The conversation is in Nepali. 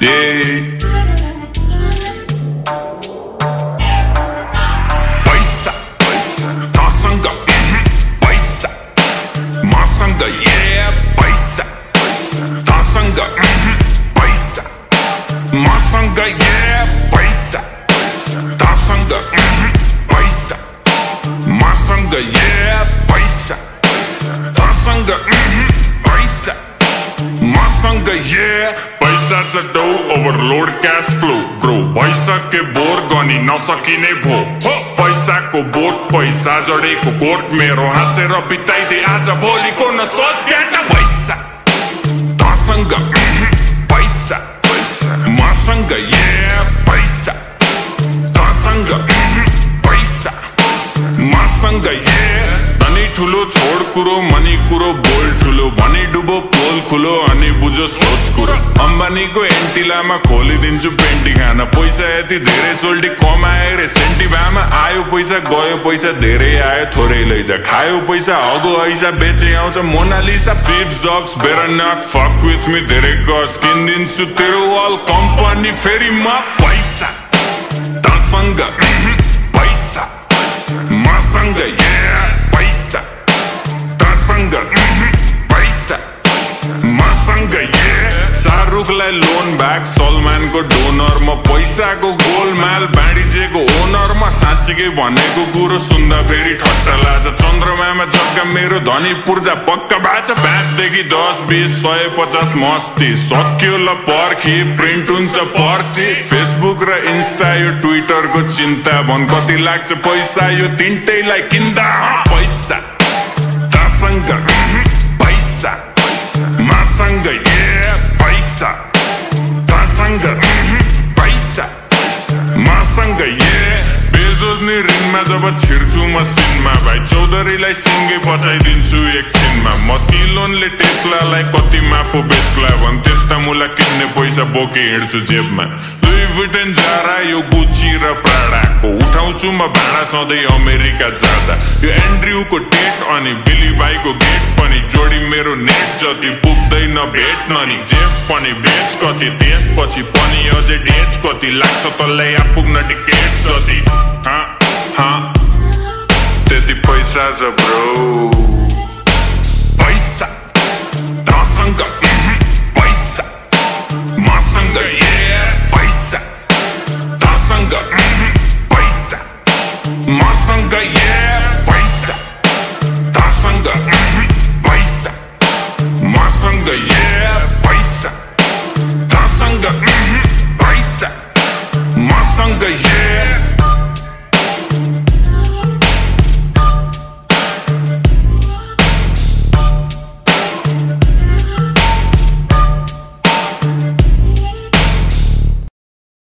पैसा तसँग पैसा मसँग पैसा तसँग पैसा मसँग पैसा तसँग पैसा मसँग पैसा तसँग पैसा मसँग पैसा छ डौ ओभरलोड क्याश फ्लो ब्रो पैसा के बोर गनी नसकिने भो पैसाको बोट पैसा जडेको कोट मेरो हाँसेर बिताइदे आज भोलिको न सोच केटा पैसा तसँग पैसा मसँग पैसा तसँग पैसा मसँग तनी ठुलो छोड कुरो मनी कुरो बोल ठुलो भनी डुबो पोल खुलो अनि बुझो सोच कुरो अम्बानीको एन्टिलामा खोलिदिन्छु पेन्टी खाना पैसा यति धेरै सोल्टी कमाए रे सेन्टी भामा आयो पैसा गयो पैसा धेरै आयो थोरै लैजा खायो पैसा हगो ऐसा बेचे आउँछ Mona Lisa Steve Jobs better not fuck with me धेरै गस किनिदिन्छु तेरो वाल कम्पनी फेरि म पैसा तसँग पैसा मसँग पैसा तसँग पैसा मसँग शाहरुखलाई लोन ब्याक सलमानको डोनर म पैसाको गोलमाल बाँडिजेको ओनर म साँच्चीकै भनेको कुरो सुन्दा फेरि ठट्टा लाग्छ चन्द्रमामा जग्गा मेरो धनी पूर्जा पक्का बाछ 5 देखि 10 20 150 मस्ती सक्यो ल पर्खी प्रिन्ट हुन्छ पर्सी फेसबुक र इन्स्टा यो ट्विटरको चिन्ता भन कति लाग्छ पैसा यो तिनटैलाई किन्दा पैसा तसँग पैसा मसँग पैसा तसँग पैसा मसँग बेजोज नि रिनमा जब छिर्छु मसिनमा भाइ चौधरीलाई सिङ्गे बचाइदिन्छु एकछिनमा मस्किलोनले टेस्लालाई कतिमा पो बेच्ला भन् त्यस्ता मुला किन्ने पैसा बोके हिँड्छु जेबमा लुई भुटेन जारा यो गुची र प्राडाको उठाउँछु म भाडा सधैँ अमेरिका जाँदा यो एन्ड्रयुको टेट अनि बिली बाईको गेट पनि जोडी मेरो नेट जति पुग्दैन भेट्न नि जेब पनि बेच कति त्यसपछि पनि अझै डेच कति लाग्छ तल्लाई आपुग्न टिकेट जति त्यति पैसा छ ब्रो पैसा तसँग पैसा मसँग पैसा तसँग पैसा मसँग पैसा तसँग पैसा मसँग पैसा तसँग पैसा मसँग